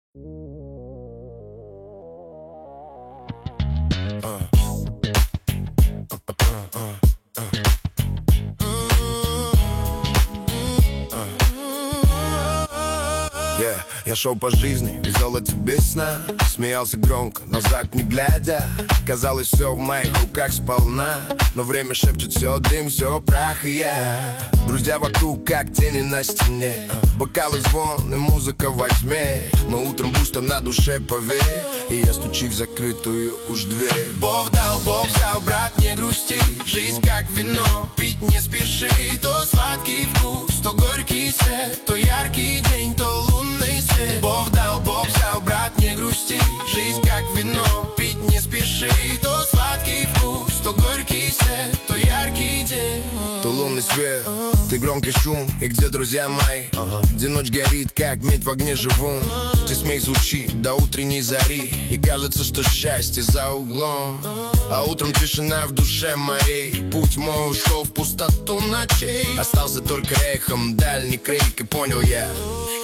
Я шел по жизни, везел тебе сна. Смеялся громко, но за не глядя. Казалось, все в моих руках сполна. Но время шепчет: все дым, все прах, и я. Друзья вокруг, как тени на стене. Бокалы звон и музыка во тьме. Но утром пусто на душе, поверь. И я стучу в закрытую уж дверь. Бог дал, Бог взял, брат, не грусти. Жизнь как вино, пить не спеши. То сладкий вкус, то горький свет. То яркий день, то лунный свет. Бог дал, Бог взял, брат, не грусти. Жизнь как вино, пить не спеши. То сладкий вкус, то горький свет. То яркий день, то лунный свет. Ты громкий шум, и где друзья мои? Где ночь горит, как медь в огне живу. Ты смех звучит до утренней зари. И кажется, что счастье за углом. А утром тишина в душе моей. Путь мой ушел в пустоту ночей. Остался только эхом дальний крик. И понял я: